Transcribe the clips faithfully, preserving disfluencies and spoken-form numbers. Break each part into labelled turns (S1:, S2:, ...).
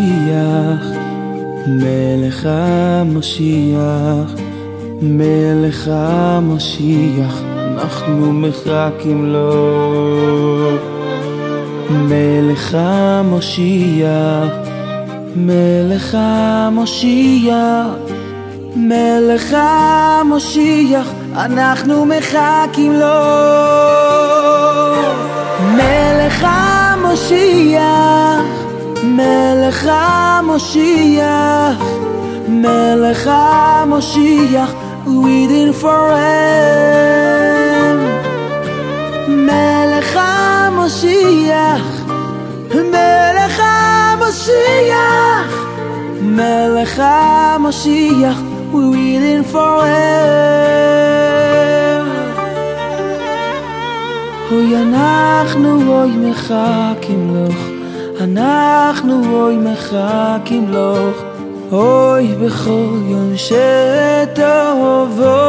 S1: המשיח, מלך המשיח, מלך המשיח, אנחנו מחכים לו. מלך המשיח, מלך המשיח, מלך המשיח, אנחנו מחכים לו. מלך המשיח, מלך המשיח, מלך המשיח, waiting for him. מלך המשיח, מלך המשיח, מלך המשיח, waiting for him. אוי אנחנו אוי מחכים לך, אנחנו אוי מחכים לך, אוי בכל יום שתבוא.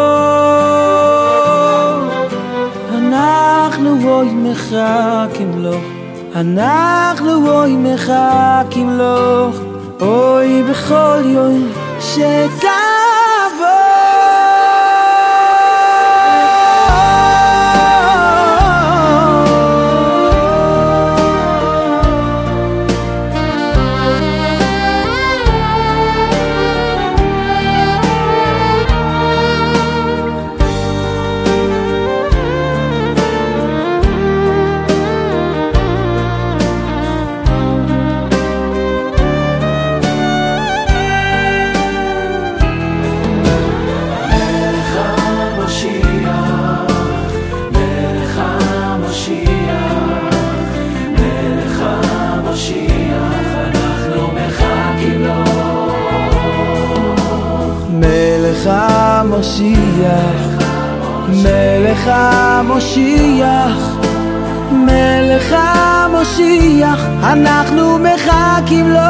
S1: אנחנו אוי מחכים לך, אנחנו אוי מחכים לך, אוי בכל יום שתבוא. מלך המשיח, מלך המשיח, מלך המשיח, אנחנו מחכים לו.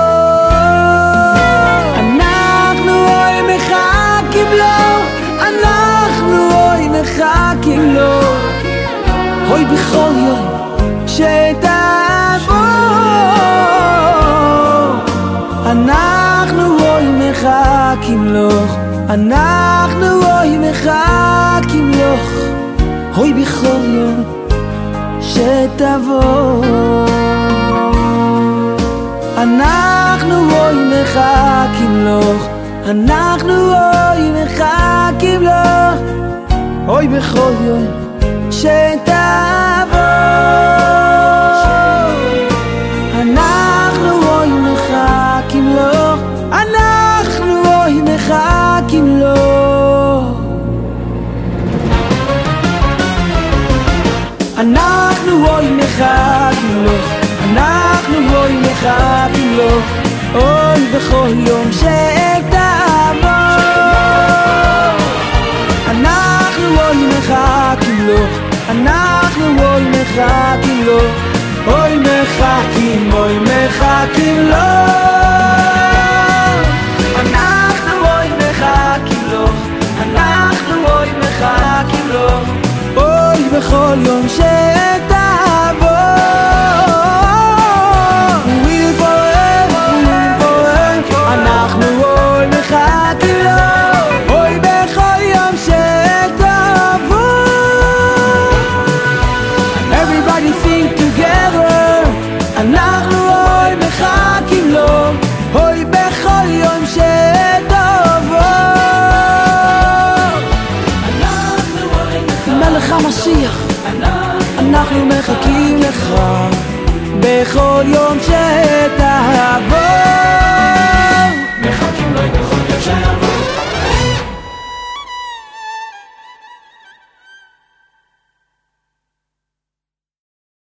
S1: אנחנו אוי מחכים לו, אנחנו אוי מחכים לו, אוי בכל יום שתבוא. אנחנו אוי מחכים לך, אנחנו אוי מחכים לך, אוי בכל יום שתבוא. אנחנו אוי מחכים לך, אנחנו אוי מחכים לך, אוי בכל יום שתבוא. אנחנו אוי מחכים לך, אנחנו אוי מחכים לו. אנחנו אוי מחכים לו, אנחנו אוי מחכים לו, אוי בכל יום שתבוא. אנחנו אוי מחכים לו, אנחנו אוי מחכים לו, אוי מחכים, אוי מחכים לו. אנחנו אוי מחכים לו, אנחנו אוי מחכים לו, אוי בכל יום שתבוא. Waiting for him, waiting for him, אנחנו אוי מחכים לו, אוי בכל יום שתבוא. Everybody sing together, אנחנו אוי מחכים לו, אוי בכל יום שתבוא. מלך המשיח, אנחנו מחכים לך בכל יום ש...